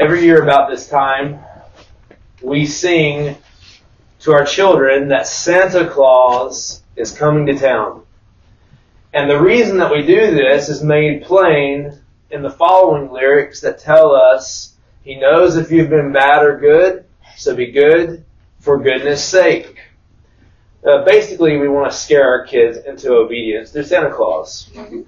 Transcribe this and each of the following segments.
Every year about this time, we sing to our children that Santa Claus is coming to town. And the reason that we do this is made plain in the following lyrics that tell us, He knows if you've been bad or good, so be good for goodness sake. Basically, we want to scare our kids into obedience to Santa Claus.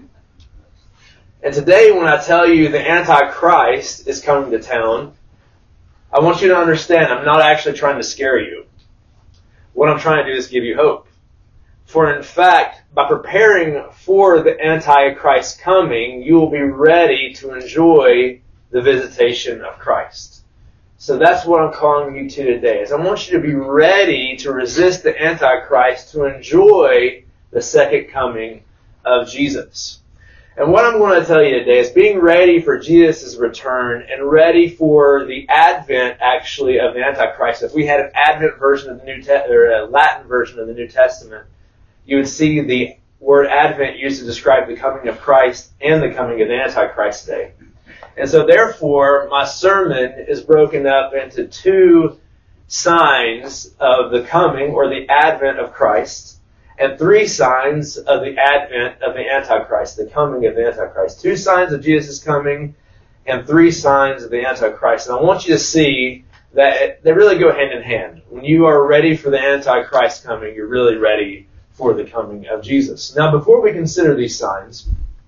And today, when I tell you the Antichrist is coming to town, I want you to understand I'm not actually trying to scare you. What I'm trying to do is give you hope. For in fact, by preparing for the Antichrist coming, you will be ready to enjoy the visitation of Christ. So that's what I'm calling you to today, is I want you to be ready to resist the Antichrist, to enjoy the second coming of Jesus. And what I'm going to tell you today is being ready for Jesus' return and ready for the advent, actually, of the Antichrist. If we had an Advent version of the or a Latin version of the New Testament, you would see the word Advent used to describe the coming of Christ and the coming of the Antichrist today. And so, therefore, my sermon is broken up into two signs of the coming or the advent of Christ, and three signs of the advent of the Antichrist, the coming of the Antichrist. Two signs of Jesus' coming and three signs of the Antichrist. And I want you to see that they really go hand in hand. When you are ready for the Antichrist coming, you're really ready for the coming of Jesus. Now, before we consider these signs,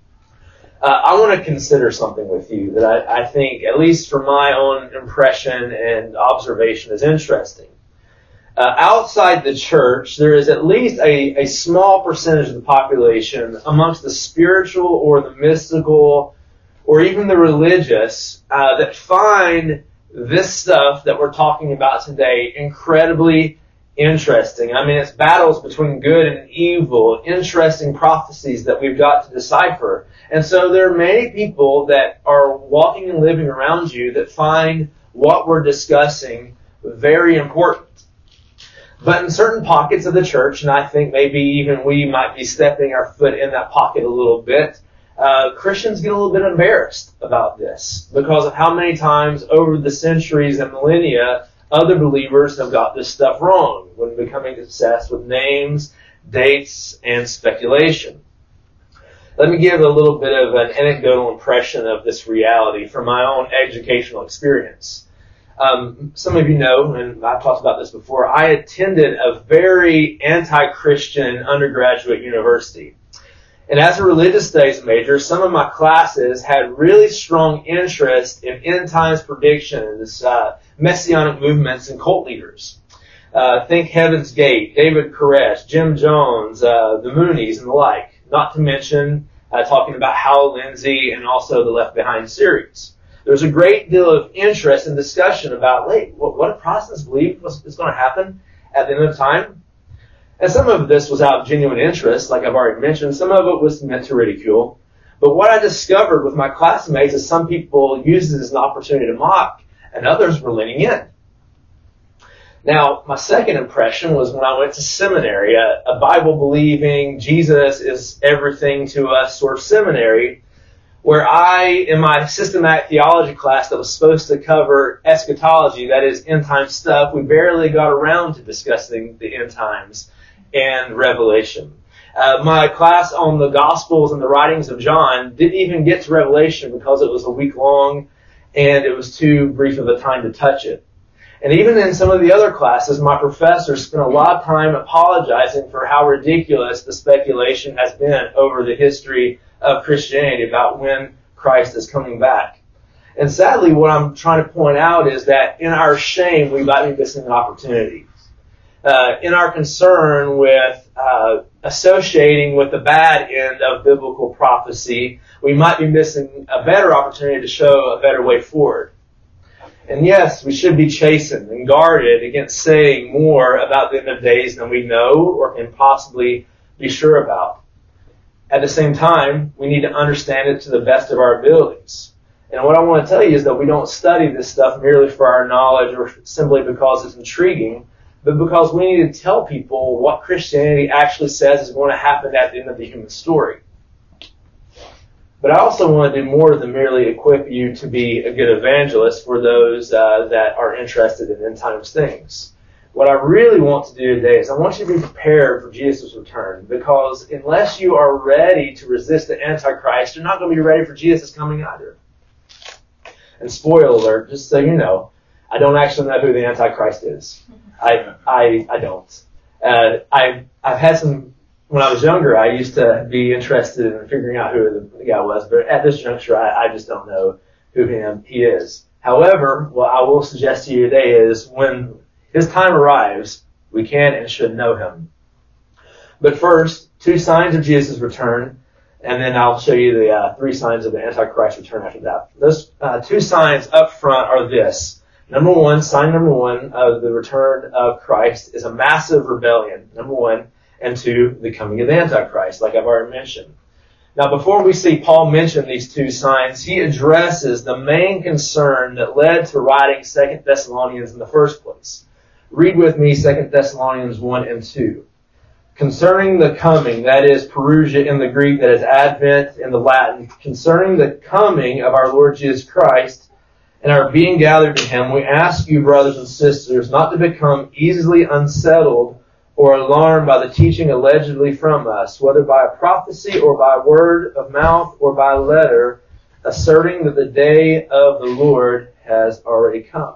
I want to consider something with you that I think, at least from my own impression and observation, is interesting. Outside the church, there is at least a small percentage of the population amongst the spiritual or the mystical or even the religious that find this stuff that we're talking about today incredibly interesting. I mean, it's battles between good and evil, interesting prophecies that we've got to decipher. And so there are many people that are walking and living around you that find what we're discussing very important. But in certain pockets of the church, and I think maybe even we might be stepping our foot in that pocket a little bit, Christians get a little bit embarrassed about this because of how many times over the centuries and millennia other believers have got this stuff wrong when becoming obsessed with names, dates, and speculation. Let me give a little bit of an anecdotal impression of this reality from my own educational experience. Some of you know, and I've talked about this before, I attended a very anti-Christian undergraduate university. And as a religious studies major, some of my classes had really strong interest in end times predictions, messianic movements, and cult leaders. Think Heaven's Gate, David Koresh, Jim Jones, the Moonies, and the like. Not to mention talking about Hal Lindsey and also the Left Behind series. There's a great deal of interest and discussion about, what do Protestants believe is going to happen at the end of time? And some of this was out of genuine interest, like I've already mentioned. Some of it was meant to ridicule. But what I discovered with my classmates is some people used it as an opportunity to mock, and others were leaning in. Now, my second impression was when I went to seminary, a Bible-believing, Jesus is everything to us sort of seminary, where in my systematic theology class that was supposed to cover eschatology, that is end-time stuff, we barely got around to discussing the end times and Revelation. My class on the Gospels and the writings of John didn't even get to Revelation because it was a week long and it was too brief of a time to touch it. And even in some of the other classes, my professors spent a lot of time apologizing for how ridiculous the speculation has been over the history of Christianity about when Christ is coming back. And sadly, what I'm trying to point out is that in our shame, we might be missing an opportunity. In our concern with associating with the bad end of biblical prophecy, we might be missing a better opportunity to show a better way forward. And yes, we should be chastened and guarded against saying more about the end of days than we know or can possibly be sure about. At the same time, we need to understand it to the best of our abilities. And what I want to tell you is that we don't study this stuff merely for our knowledge or simply because it's intriguing, but because we need to tell people what Christianity actually says is going to happen at the end of the human story. But I also want to do more than merely equip you to be a good evangelist for those that are interested in end times things. What I really want to do today is I want you to be prepared for Jesus' return, because unless you are ready to resist the Antichrist, you're not going to be ready for Jesus' coming either. And spoiler alert, just so you know, I don't actually know who the Antichrist is. I don't. I've had some, when I was younger, I used to be interested in figuring out who the guy was, but at this juncture, I just don't know who he is. However, what I will suggest to you today is when his time arrives, we can and should know him. But first, 2 signs of Jesus' return, and then I'll show you the 3 signs of the Antichrist return after that. Those 2 signs up front are this. Sign number one of the return of Christ is a massive rebellion, number 1, and 2, the coming of the Antichrist, like I've already mentioned. Now, before we see Paul mention these 2 signs, he addresses the main concern that led to writing 2 Thessalonians in the first place. Read with me 2 Thessalonians 1 and 2. Concerning the coming, that is Parousia in the Greek, that is Advent in the Latin, concerning the coming of our Lord Jesus Christ and our being gathered to him, we ask you, brothers and sisters, not to become easily unsettled or alarmed by the teaching allegedly from us, whether by a prophecy or by word of mouth or by letter, asserting that the day of the Lord has already come.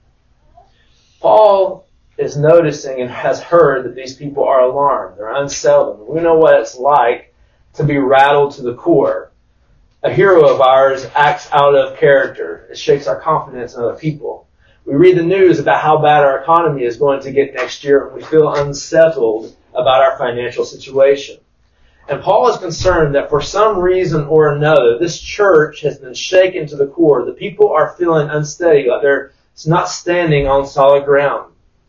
Paul is noticing and has heard that these people are alarmed. They're unsettled. We know what it's like to be rattled to the core. A hero of ours acts out of character. It shakes our confidence in other people. We read the news about how bad our economy is going to get next year, and we feel unsettled about our financial situation. And Paul is concerned that for some reason or another, this church has been shaken to the core. The people are feeling unsteady, like they're not standing on solid ground.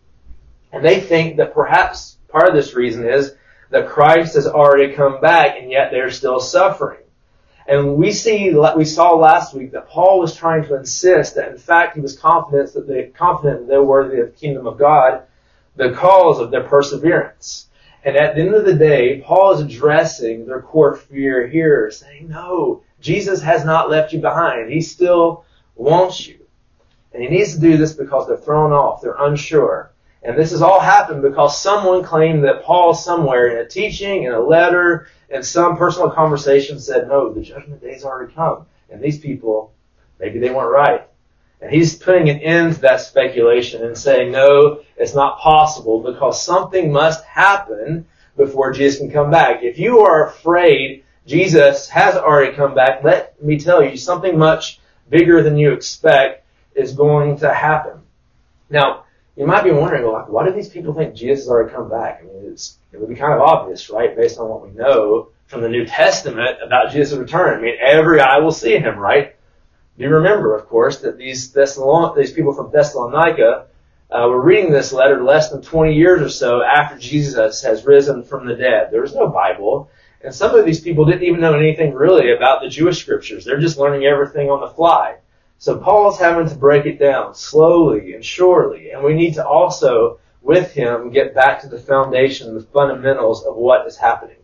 And they think that perhaps part of this reason is that Christ has already come back, and yet they're still suffering. And we saw last week that Paul was trying to insist that in fact he was confident that they're worthy of the kingdom of God because of their perseverance. And at the end of the day, Paul is addressing their core fear here, saying, no, Jesus has not left you behind. He still wants you. And he needs to do this because they're thrown off, they're unsure. And this has all happened because someone claimed that Paul somewhere in a teaching, in a letter, in some personal conversation said, no, the judgment day's already come. And these people, maybe they weren't right. And he's putting an end to that speculation and saying, no, it's not possible because something must happen before Jesus can come back. If you are afraid Jesus has already come back, let me tell you, something much bigger than you expect is going to happen. Now, you might be wondering, well, why do these people think Jesus has already come back? I mean, it would be kind of obvious, right, based on what we know from the New Testament about Jesus' return. I mean, every eye will see him, right? Do you remember, of course, that these people from Thessalonica were reading this letter less than 20 years or so after Jesus has risen from the dead. There was no Bible, and some of these people didn't even know anything really about the Jewish scriptures. They're just learning everything on the fly. So Paul's having to break it down slowly and surely, and we need to also, with him, get back to the foundation, the fundamentals of what is happening.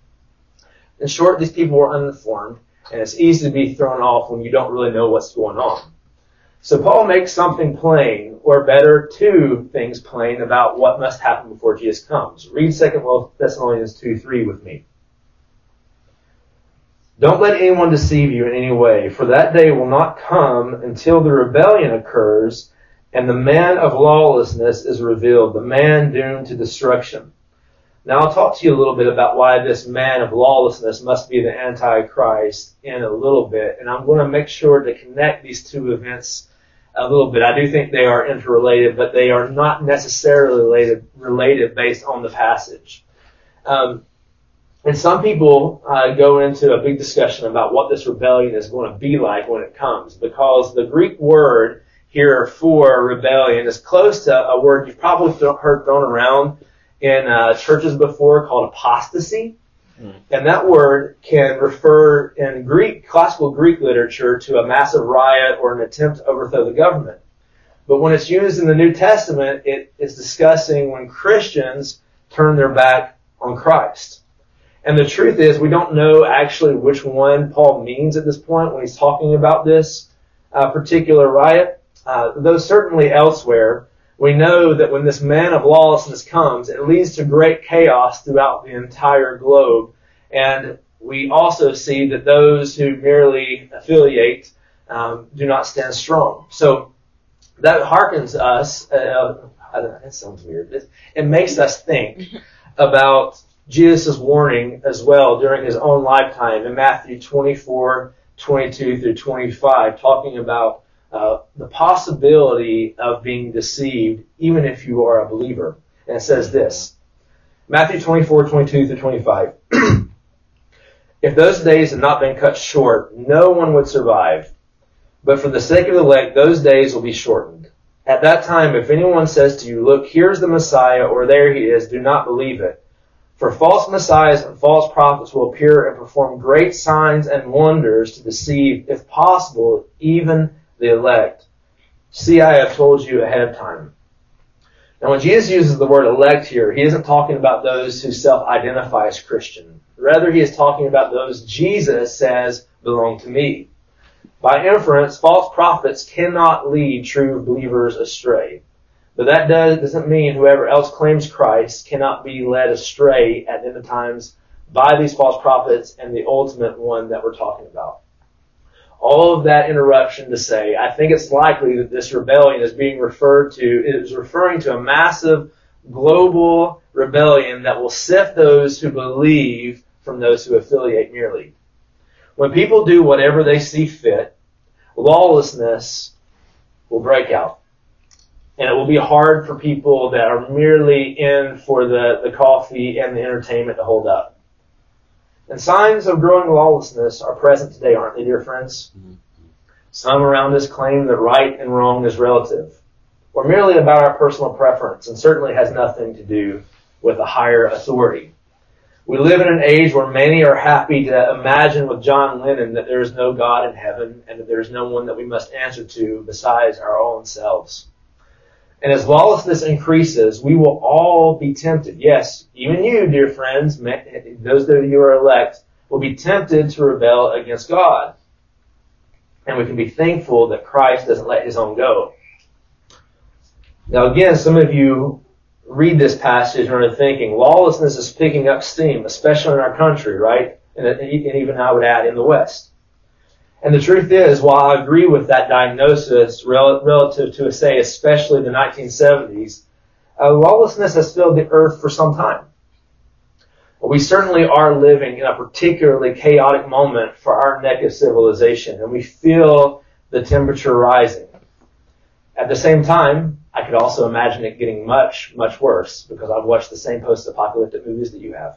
In short, these people were uninformed, and it's easy to be thrown off when you don't really know what's going on. So Paul makes something plain, or better, 2 things plain about what must happen before Jesus comes. Read 2 Thessalonians 2:3 with me. Don't let anyone deceive you in any way, for that day will not come until the rebellion occurs and the man of lawlessness is revealed, the man doomed to destruction. Now I'll talk to you a little bit about why this man of lawlessness must be the Antichrist in a little bit, and I'm going to make sure to connect these 2 events a little bit. I do think they are interrelated, but they are not necessarily related based on the passage. And some people go into a big discussion about what this rebellion is going to be like when it comes, because the Greek word here for rebellion is close to a word you've probably heard thrown around in churches before called apostasy. And that word can refer in classical Greek literature to a massive riot or an attempt to overthrow the government. But when it's used in the New Testament, it is discussing when Christians turn their back on Christ. And the truth is, we don't know actually which one Paul means at this point when he's talking about this particular riot. Though certainly elsewhere, we know that when this man of lawlessness comes, it leads to great chaos throughout the entire globe. And we also see that those who merely affiliate do not stand strong. So that harkens us, that sounds weird, it makes us think about Jesus' warning as well during his own lifetime in Matthew 24:22 through 25, talking about the possibility of being deceived even if you are a believer. And it says this, Matthew 24:22 through 25. If those days had not been cut short, no one would survive. But for the sake of the elect, those days will be shortened. At that time, if anyone says to you, look, here's the Messiah, or there he is, do not believe it. For false messiahs and false prophets will appear and perform great signs and wonders to deceive, if possible, even the elect. See, I have told you ahead of time. Now, when Jesus uses the word elect here, he isn't talking about those who self-identify as Christian. Rather, he is talking about those Jesus says belong to me. By inference, false prophets cannot lead true believers astray. But that doesn't mean whoever else claims Christ cannot be led astray at any times by these false prophets and the ultimate one that we're talking about. All of that interruption to say, I think it's likely that this rebellion is referring to a massive global rebellion that will sift those who believe from those who affiliate merely. When people do whatever they see fit, lawlessness will break out. And it will be hard for people that are merely in for the coffee and the entertainment to hold up. And signs of growing lawlessness are present today, aren't they, dear friends? Mm-hmm. Some around us claim that right and wrong is relative, or merely about our personal preference, and certainly has nothing to do with a higher authority. We live in an age where many are happy to imagine with John Lennon that there is no God in heaven and that there is no one that we must answer to besides our own selves. And as lawlessness increases, we will all be tempted. Yes, even you, dear friends, those of you who are elect, will be tempted to rebel against God. And we can be thankful that Christ doesn't let his own go. Now again, some of you read this passage and are thinking, lawlessness is picking up steam, especially in our country, right? And even I would add in the West. And the truth is, while I agree with that diagnosis relative to, say, especially the 1970s, lawlessness has filled the earth for some time. We certainly are living in a particularly chaotic moment for our neck of civilization, and we feel the temperature rising. At the same time, I could also imagine it getting much, much worse because I've watched the same post-apocalyptic movies that you have.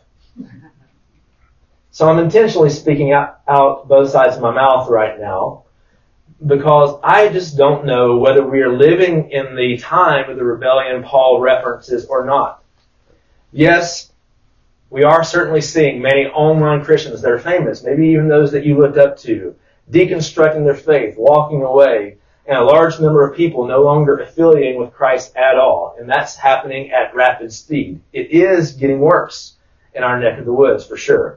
So I'm intentionally speaking out both sides of my mouth right now because I just don't know whether we are living in the time of the rebellion Paul references or not. Yes, we are certainly seeing many online Christians that are famous, maybe even those that you looked up to, deconstructing their faith, walking away, and a large number of people no longer affiliating with Christ at all. And that's happening at rapid speed. It is getting worse in our neck of the woods, for sure.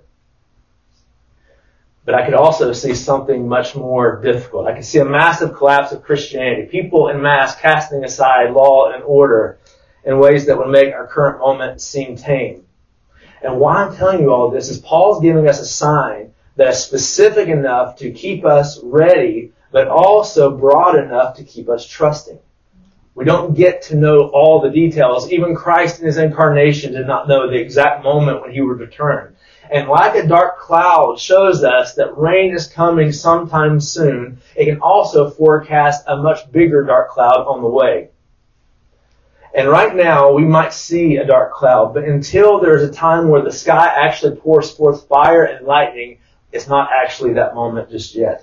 But I could also see something much more difficult. I could see a massive collapse of Christianity. People en masse casting aside law and order in ways that would make our current moment seem tame. And why I'm telling you all this is Paul's giving us a sign that is specific enough to keep us ready, but also broad enough to keep us trusting. We don't get to know all the details. Even Christ in his incarnation did not know the exact moment when he would return. And like a dark cloud shows us that rain is coming sometime soon, it can also forecast a much bigger dark cloud on the way. And right now, we might see a dark cloud, but until there's a time where the sky actually pours forth fire and lightning, it's not actually that moment just yet.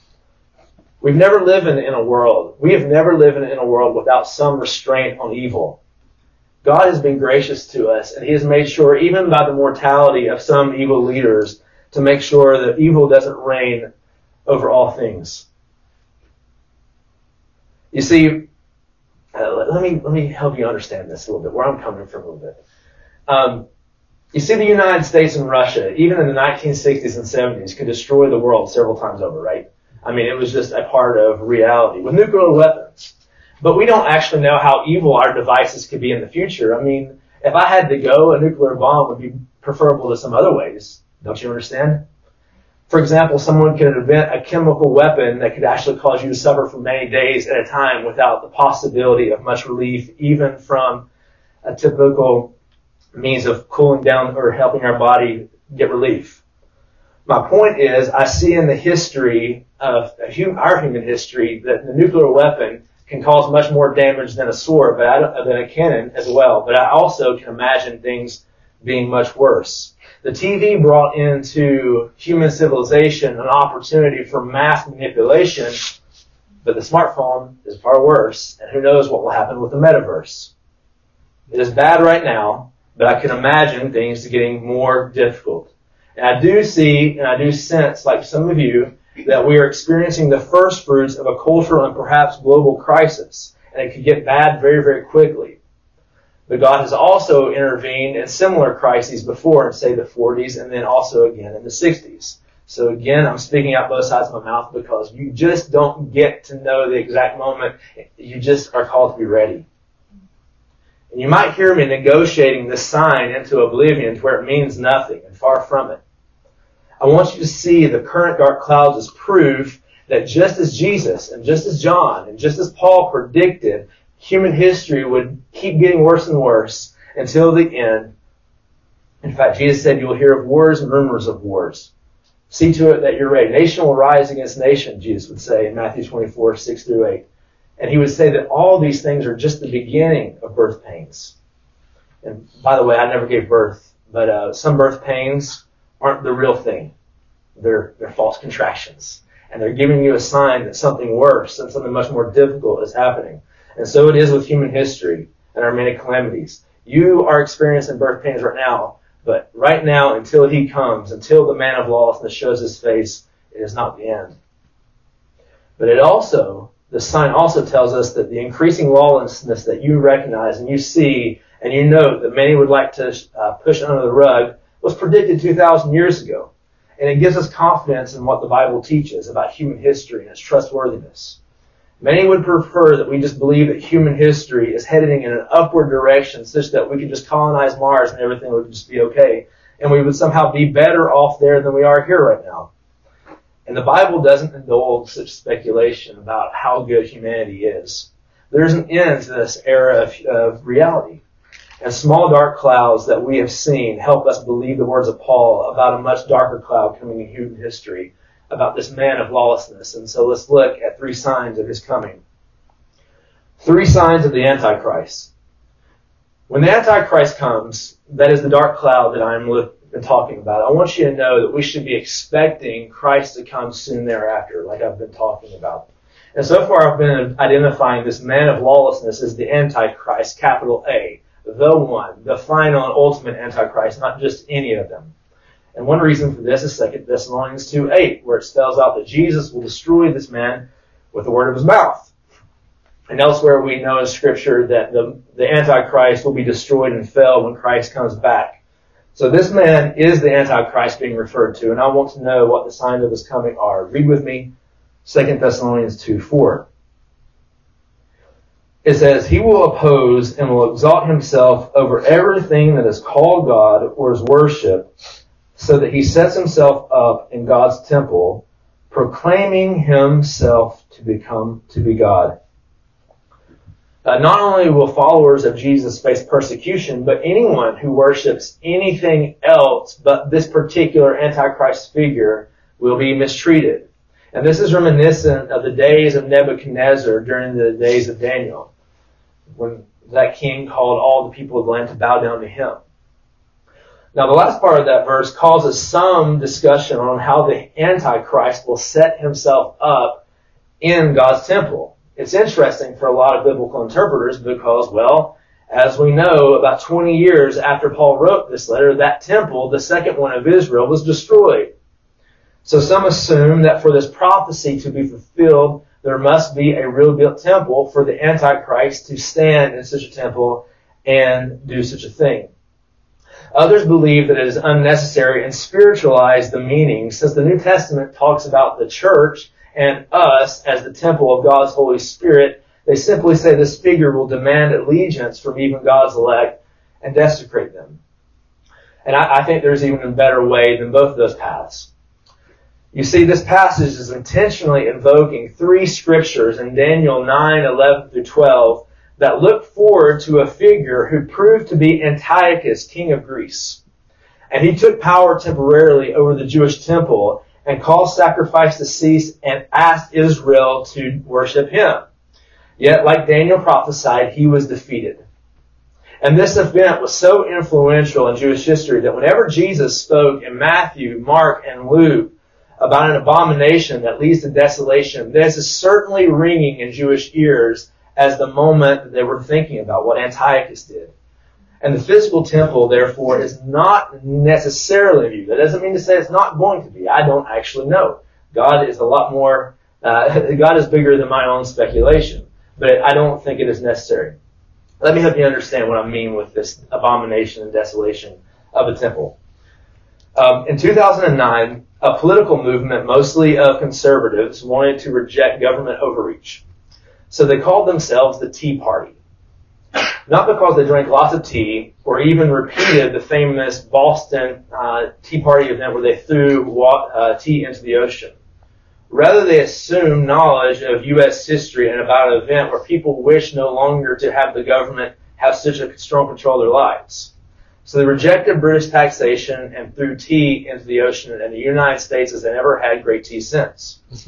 We have never lived in a world without some restraint on evil. God has been gracious to us, and he has made sure, even by the mortality of some evil leaders, to make sure that evil doesn't reign over all things. You see, let me help you understand this a little bit, where I'm coming from a little bit. You see, the United States and Russia, even in the 1960s and 70s, could destroy the world several times over, right? I mean, it was just a part of reality with nuclear weapons. But we don't actually know how evil our devices could be in the future. I mean, if I had to go, a nuclear bomb would be preferable to some other ways. Don't you understand? For example, someone could invent a chemical weapon that could actually cause you to suffer for many days at a time without the possibility of much relief, even from a typical means of cooling down or helping our body get relief. My point is, I see in the history of our human history that the nuclear weapon can cause much more damage than a sword, than a cannon as well. But I also can imagine things being much worse. The TV brought into human civilization an opportunity for mass manipulation, but the smartphone is far worse, and who knows what will happen with the metaverse. It is bad right now, but I can imagine things getting more difficult. And I do see, and I do sense, like some of you, that we are experiencing the first fruits of a cultural and perhaps global crisis. And it could get bad very, very quickly. But God has also intervened in similar crises before in, say, the 40s and then also again in the 60s. So again, I'm speaking out both sides of my mouth because you just don't get to know the exact moment. You just are called to be ready. And you might hear me negotiating this sign into oblivion to where it means nothing and far from it. I want you to see the current dark clouds as proof that just as Jesus and just as John and just as Paul predicted, human history would keep getting worse and worse until the end. In fact, Jesus said you will hear of wars and rumors of wars. See to it that you're ready. Nation will rise against nation, Jesus would say in Matthew 24, 6 through 8. And he would say that all these things are just the beginning of birth pains. And by the way, I never gave birth, but some birth pains aren't the real thing. They're false contractions. And they're giving you a sign that something worse and something much more difficult is happening. And so it is with human history and our many calamities. You are experiencing birth pains right now, but right now, until he comes, until the man of lawlessness shows his face, it is not the end. But the sign also tells us that the increasing lawlessness that you recognize and you see and you know that many would like to push under the rug was predicted 2,000 years ago. And it gives us confidence in what the Bible teaches about human history and its trustworthiness. Many would prefer that we just believe that human history is heading in an upward direction such that we could just colonize Mars and everything would just be okay. And we would somehow be better off there than we are here right now. And the Bible doesn't indulge such speculation about how good humanity is. There's an end to this era of reality. And small dark clouds that we have seen help us believe the words of Paul about a much darker cloud coming in human history, about this man of lawlessness. And so let's look at 3 signs of his coming. 3 signs of the Antichrist. When the Antichrist comes, that is the dark cloud that I'm been talking about. I want you to know that we should be expecting Christ to come soon thereafter, like I've been talking about. And so far I've been identifying this man of lawlessness as the Antichrist, capital A, the one, the final and ultimate Antichrist, not just any of them. And one reason for this is 2 Thessalonians 2:8, where it spells out that Jesus will destroy this man with the word of his mouth. And elsewhere we know in Scripture that the Antichrist will be destroyed and fell when Christ comes back. So this man is the Antichrist being referred to, and I want to know what the signs of his coming are. Read with me 2 Thessalonians 2:4. It says, he will oppose and will exalt himself over everything that is called God or is worshipped, so that he sets himself up in God's temple, proclaiming himself to be God. Not only will followers of Jesus face persecution, but anyone who worships anything else but this particular Antichrist figure will be mistreated. And this is reminiscent of the days of Nebuchadnezzar during the days of Daniel, when that king called all the people of the land to bow down to him. Now, the last part of that verse causes some discussion on how the Antichrist will set himself up in God's temple. It's interesting for a lot of biblical interpreters because, well, as we know, about 20 years after Paul wrote this letter, that temple, the second one of Israel, was destroyed. So some assume that for this prophecy to be fulfilled, there must be a real-built temple for the Antichrist to stand in such a temple and do such a thing. Others believe that it is unnecessary and spiritualize the meaning, since the New Testament talks about the church and us as the temple of God's Holy Spirit. They simply say this figure will demand allegiance from even God's elect and desecrate them. And I think there's even a better way than both of those paths. You see, this passage is intentionally invoking three scriptures in Daniel 9:11 through 12 that look forward to a figure who proved to be Antiochus, king of Greece. And he took power temporarily over the Jewish temple and caused sacrifice to cease and asked Israel to worship him. Yet, like Daniel prophesied, he was defeated. And this event was so influential in Jewish history that whenever Jesus spoke in Matthew, Mark, and Luke about an abomination that leads to desolation, this is certainly ringing in Jewish ears as the moment that they were thinking about what Antiochus did. And the physical temple, therefore, is not necessarily viewed. That doesn't mean to say it's not going to be. I don't actually know. God is a lot more, God is bigger than my own speculation. But I don't think it is necessary. Let me help you understand what I mean with this abomination and desolation of the temple. In 2009, a political movement, mostly of conservatives, wanted to reject government overreach. So they called themselves the Tea Party. Not because they drank lots of tea or even repeated the famous Boston Tea Party event where they threw tea into the ocean. Rather, they assumed knowledge of U.S. history and about an event where people wish no longer to have the government have such a strong control of their lives. So they rejected British taxation and threw tea into the ocean, and the United States has never had great tea since. That's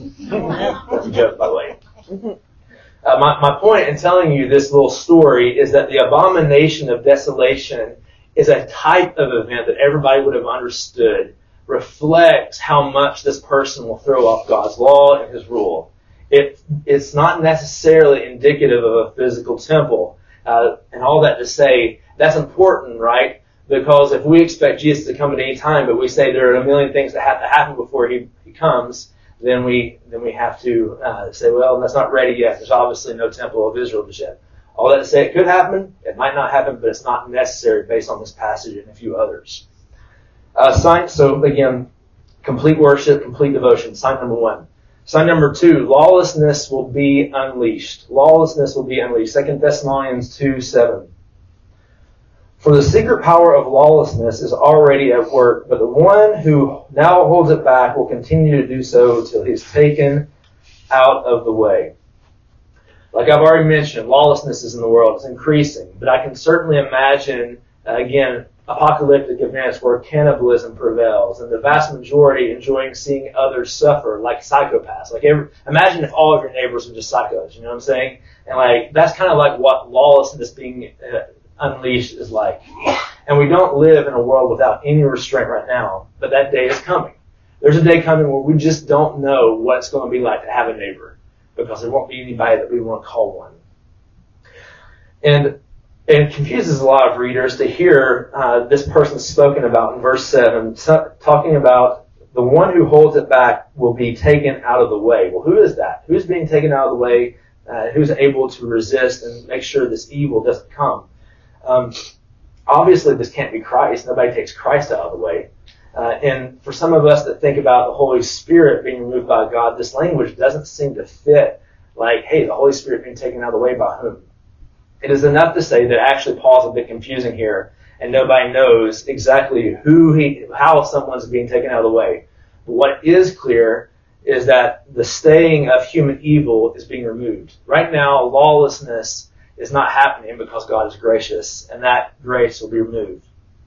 a joke, by the way. My point in telling you this little story is that the abomination of desolation is a type of event that everybody would have understood reflects how much this person will throw off God's law and his rule. It's not necessarily indicative of a physical temple. And all that to say, that's important, right? Because if we expect Jesus to come at any time, but we say there are a million things that have to happen before he comes, then we have to say, well, that's not ready yet. There's obviously no temple of Israel just yet. All that to say, it could happen, it might not happen, but it's not necessary based on this passage and a few others. So again, complete worship, complete devotion. Sign number 1. Sign number 2, lawlessness will be unleashed. Lawlessness will be unleashed. 2 Thessalonians 2:7. For the secret power of lawlessness is already at work, but the one who now holds it back will continue to do so until he is taken out of the way. Like I've already mentioned, lawlessness is in the world. It's increasing. But I can certainly imagine, again, apocalyptic events where cannibalism prevails and the vast majority enjoying seeing others suffer like psychopaths. Imagine if all of your neighbors were just psychos, you know what I'm saying? And that's kind of like what lawlessness being unleashed is like. And we don't live in a world without any restraint right now, but that day is coming. There's a day coming where we just don't know what it's going to be like to have a neighbor because there won't be anybody that we want to call one. And it confuses a lot of readers to hear this person spoken about in verse 7, talking about the one who holds it back will be taken out of the way. Well, who is that? Who's being taken out of the way? Who's able to resist and make sure this evil doesn't come? Obviously, this can't be Christ. Nobody takes Christ out of the way. And for some of us that think about the Holy Spirit being removed by God, this language doesn't seem to fit like, hey, the Holy Spirit being taken out of the way by whom? It is enough to say that actually Paul's a bit confusing here, and nobody knows exactly how someone's being taken out of the way. But what is clear is that the staying of human evil is being removed. Right now, lawlessness is not happening because God is gracious, and that grace will be removed.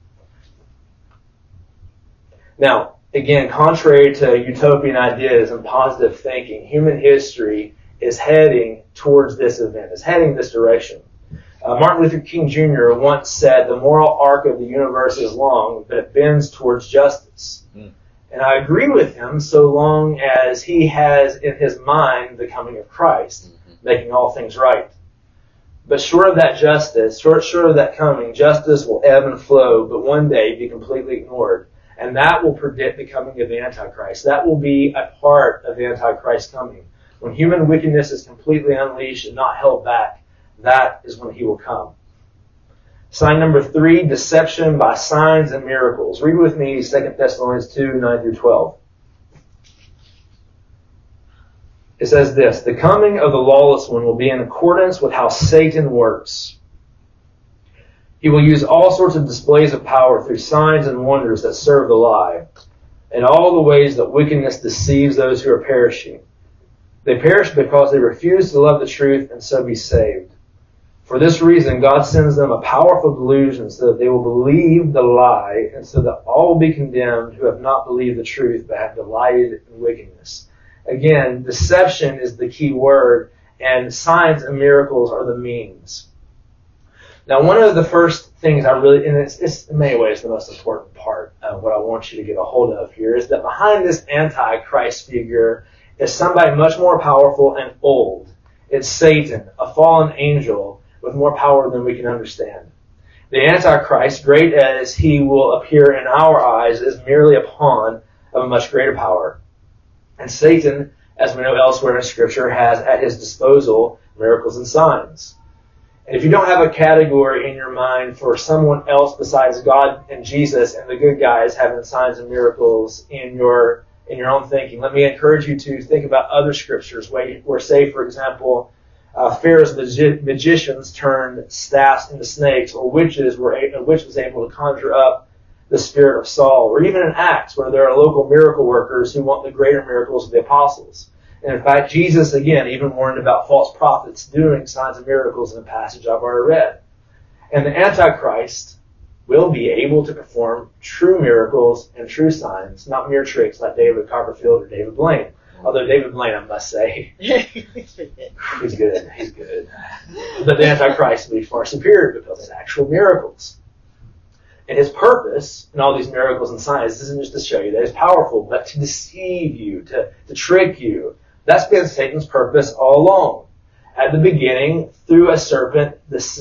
Now, again, contrary to utopian ideas and positive thinking, human history is heading towards this event, is heading this direction. Martin Luther King Jr. once said, the moral arc of the universe is long, but it bends towards justice. And I agree with him so long as he has in his mind the coming of Christ, making all things right. But short of that justice, short of that coming, justice will ebb and flow, but one day be completely ignored. And that will predict the coming of the Antichrist. That will be a part of the Antichrist coming. When human wickedness is completely unleashed and not held back, that is when he will come. Sign number 3, deception by signs and miracles. Read with me 2 Thessalonians 2, 9 through 12. It says this, the coming of the lawless one will be in accordance with how Satan works. He will use all sorts of displays of power through signs and wonders that serve the lie, and all the ways that wickedness deceives those who are perishing. They perish because they refuse to love the truth and so be saved. For this reason, God sends them a powerful delusion so that they will believe the lie, and so that all will be condemned who have not believed the truth but have delighted in wickedness. Again, deception is the key word, and signs and miracles are the means. Now, one of the first things I really, and it's in many ways the most important part of what I want you to get a hold of here, is that behind this Antichrist figure is somebody much more powerful and old. It's Satan, a fallen angel with more power than we can understand. The Antichrist, great as he will appear in our eyes, is merely a pawn of a much greater power. And Satan, as we know elsewhere in Scripture, has at his disposal miracles and signs. And if you don't have a category in your mind for someone else besides God and Jesus and the good guys having signs and miracles in your own thinking, let me encourage you to think about other scriptures where say, for example, Pharaoh's magicians turned staffs into snakes, or a witch was able to conjure up the spirit of Saul, or even in Acts where there are local miracle workers who want the greater miracles of the apostles. And in fact, Jesus, again, even warned about false prophets doing signs and miracles in a passage I've already read. And the Antichrist will be able to perform true miracles and true signs, not mere tricks like David Copperfield or David Blaine. Although David Blaine, I must say, he's good. He's good. But the Antichrist will be far superior because it's actual miracles. And his purpose in all these miracles and signs isn't just to show you that he's powerful, but to deceive you, to trick you. That's been Satan's purpose all along. At the beginning, through a serpent,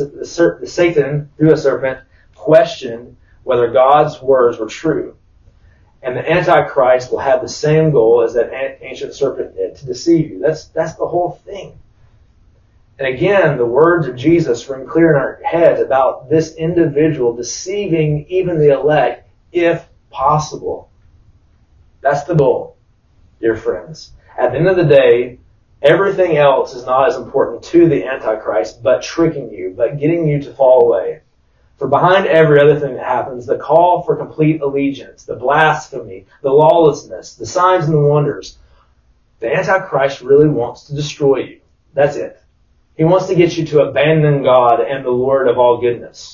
Satan, through a serpent, questioned whether God's words were true. And the Antichrist will have the same goal as that ancient serpent did, to deceive you. That's the whole thing. And again, the words of Jesus ring clear in our heads about this individual deceiving even the elect, if possible. That's the goal, dear friends. At the end of the day, everything else is not as important to the Antichrist, but tricking you, but getting you to fall away. For behind every other thing that happens, the call for complete allegiance, the blasphemy, the lawlessness, the signs and the wonders, the Antichrist really wants to destroy you. That's it. He wants to get you to abandon God and the Lord of all goodness.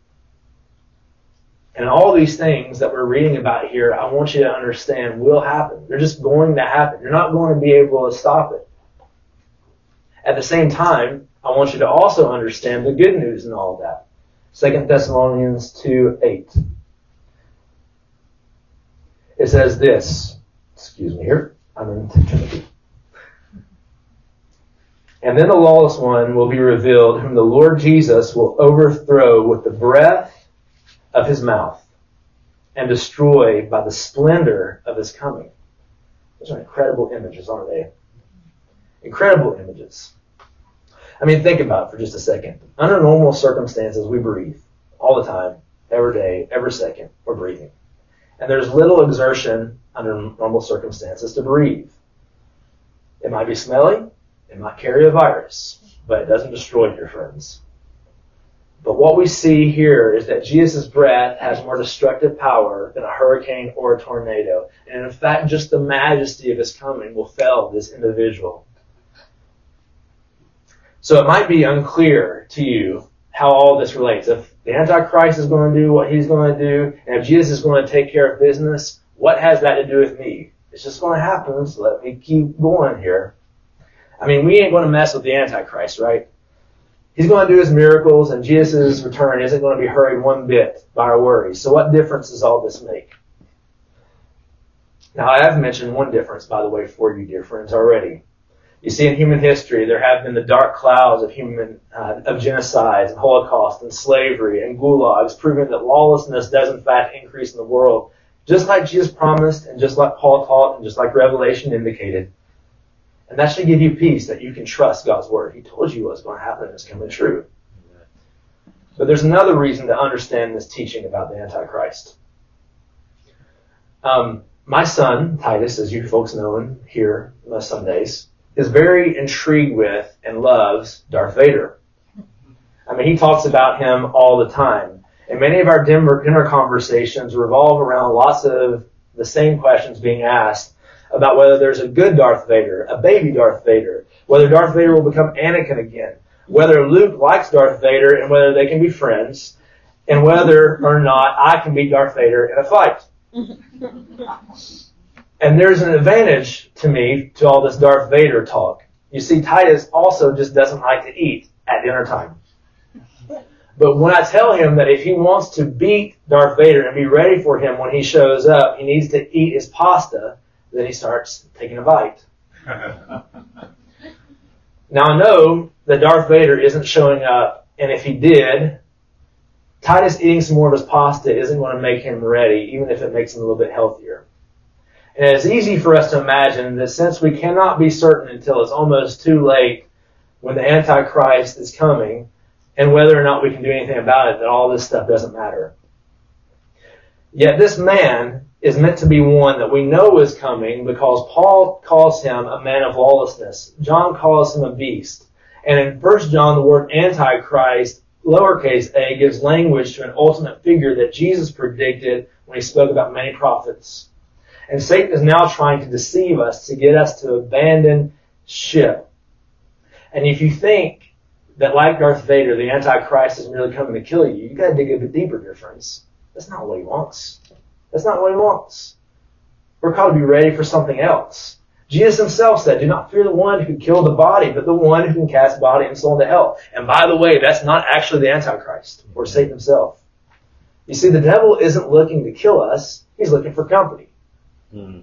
And all these things that we're reading about here, I want you to understand will happen. They're just going to happen. You're not going to be able to stop it. At the same time, I want you to also understand the good news in all of that. 2 Thessalonians 2:8. It says this. Excuse me here. I'm in Timothy. And then the lawless one will be revealed, whom the Lord Jesus will overthrow with the breath of his mouth and destroy by the splendor of his coming. Those are incredible images, aren't they? Incredible images. I mean, think about it for just a second. Under normal circumstances, we breathe all the time, every day, every second, we're breathing. And there's little exertion under normal circumstances to breathe. It might be smelly, it might carry a virus, but it doesn't destroy your friends. But what we see here is that Jesus' breath has more destructive power than a hurricane or a tornado. And in fact, just the majesty of his coming will fell this individual. So it might be unclear to you how all this relates. If the Antichrist is going to do what he's going to do, and if Jesus is going to take care of business, what has that to do with me? It's just going to happen, so let me keep going here. I mean, we ain't going to mess with the Antichrist, right? He's going to do his miracles, and Jesus' return isn't going to be hurried one bit by our worries. So what difference does all this make? Now, I have mentioned one difference, by the way, for you, dear friends, already. You see, in human history, there have been the dark clouds of genocides and Holocaust and slavery and gulags, proving that lawlessness does in fact increase in the world, just like Jesus promised, and just like Paul taught, and just like Revelation indicated. And that should give you peace that you can trust God's word. He told you what's going to happen and it's coming true. But there's another reason to understand this teaching about the Antichrist. My son, Titus, as you folks know him here most Sundays, is very intrigued with and loves Darth Vader. I mean, he talks about him all the time. And many of our dinner conversations revolve around lots of the same questions being asked about whether there's a good Darth Vader, a baby Darth Vader, whether Darth Vader will become Anakin again, whether Luke likes Darth Vader and whether they can be friends, and whether or not I can beat Darth Vader in a fight. And there's an advantage to me to all this Darth Vader talk. You see, Titus also just doesn't like to eat at dinner time. But when I tell him that if he wants to beat Darth Vader and be ready for him when he shows up, he needs to eat his pasta, then he starts taking a bite. Now I know that Darth Vader isn't showing up, and if he did, Titus eating some more of his pasta isn't going to make him ready, even if it makes him a little bit healthier. And it's easy for us to imagine that since we cannot be certain until it's almost too late when the Antichrist is coming, and whether or not we can do anything about it, that all this stuff doesn't matter. Yet this man is meant to be one that we know is coming because Paul calls him a man of lawlessness. John calls him a beast. And in 1 John, the word Antichrist, lowercase a, gives language to an ultimate figure that Jesus predicted when he spoke about many prophets. And Satan is now trying to deceive us to get us to abandon ship. And if you think that like Darth Vader, the Antichrist is merely coming to kill you, you've got to dig a bit deeper, dear friends. That's not what he wants. That's not what he wants. We're called to be ready for something else. Jesus himself said, do not fear the one who can kill the body, but the one who can cast body and soul into hell. And by the way, that's not actually the Antichrist or Satan himself. You see, the devil isn't looking to kill us. He's looking for company. Mm-hmm.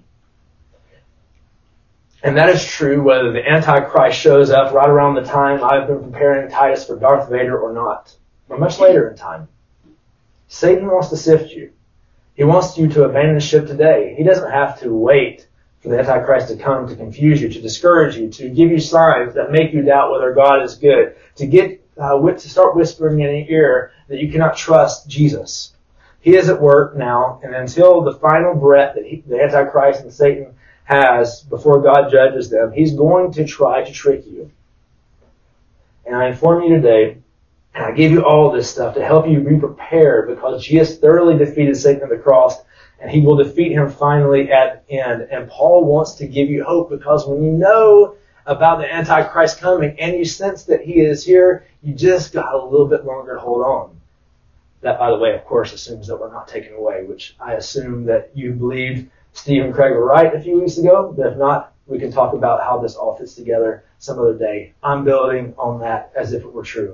And that is true whether the Antichrist shows up right around the time I've been preparing Titus for Darth Vader or not, or much later in time. Satan wants to sift you. He wants you to abandon ship today. He doesn't have to wait for the Antichrist to come to confuse you, to discourage you, to give you signs that make you doubt whether God is good, to start whispering in your ear that you cannot trust Jesus. He is at work now, and until the final breath that the Antichrist and Satan has before God judges them, he's going to try to trick you. And I inform you today, and I give you all this stuff to help you be prepared because Jesus thoroughly defeated Satan at the cross, and he will defeat him finally at the end. And Paul wants to give you hope because when you know about the Antichrist coming and you sense that he is here, you just got a little bit longer to hold on. That, by the way, of course, assumes that we're not taken away, which I assume that you believed Steve and Craig were right a few weeks ago, but if not, we can talk about how this all fits together some other day. I'm building on that as if it were true.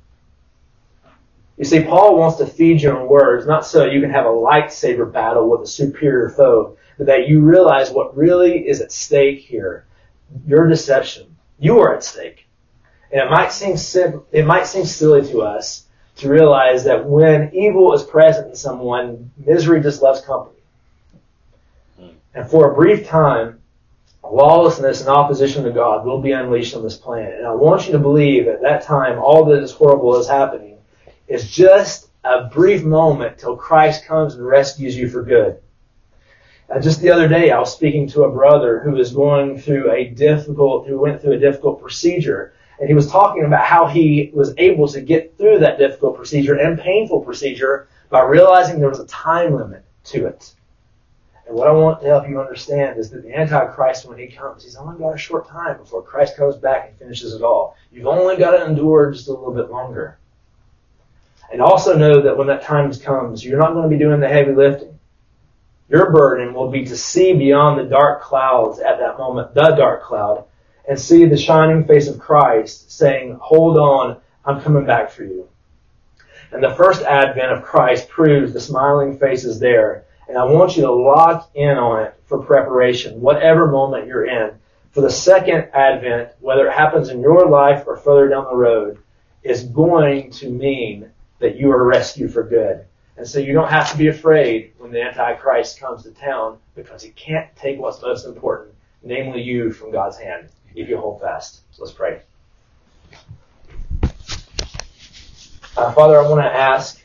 You see, Paul wants to feed you in words, not so you can have a lightsaber battle with a superior foe, but that you realize what really is at stake here. Your deception. You are at stake. And it might seem silly to us to realize that when evil is present in someone, misery just loves company. And for a brief time, lawlessness and opposition to God will be unleashed on this planet. And I want you to believe at that time all that is horrible is happening is just a brief moment till Christ comes and rescues you for good. Just the other day, I was speaking to a brother who went through a difficult procedure. And he was talking about how he was able to get through that difficult procedure and painful procedure by realizing there was a time limit to it. And what I want to help you understand is that the Antichrist, when he comes, he's only got a short time before Christ comes back and finishes it all. You've only got to endure just a little bit longer. And also know that when that time comes, you're not going to be doing the heavy lifting. Your burden will be to see beyond the dark clouds at that moment, the dark cloud, and see the shining face of Christ saying, hold on, I'm coming back for you. And the first advent of Christ proves the smiling face is there. And I want you to lock in on it for preparation, whatever moment you're in. For the second advent, whether it happens in your life or further down the road, is going to mean that you are rescued for good. And so you don't have to be afraid when the Antichrist comes to town because he can't take what's most important, namely you, from God's hand, if you hold fast. So let's pray. Father, I want to ask,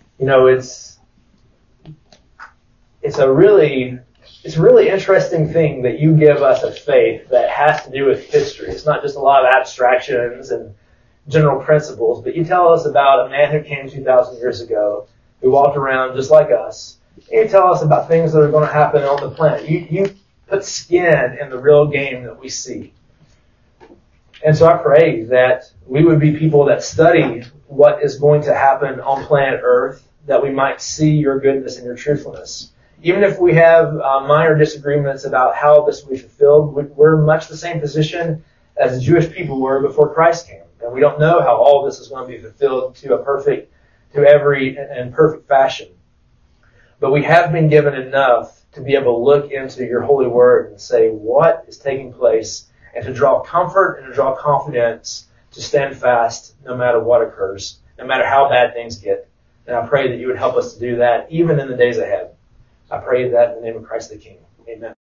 it's a really interesting thing that you give us a faith that has to do with history. It's not just a lot of abstractions and general principles, but you tell us about a man who came 2,000 years ago, who walked around just like us. And you tell us about things that are going to happen on the planet. You put skin in the real game that we see. And so I pray that we would be people that study what is going to happen on planet Earth, that we might see your goodness and your truthfulness. Even if we have minor disagreements about how this will be fulfilled, we're much the same position as the Jewish people were before Christ came. And we don't know how all this is going to be fulfilled to every and perfect fashion. But we have been given enough to be able to look into your holy word and say what is taking place, and to draw comfort and to draw confidence to stand fast no matter what occurs, no matter how bad things get. And I pray that you would help us to do that even in the days ahead. I pray that in the name of Christ the King. Amen.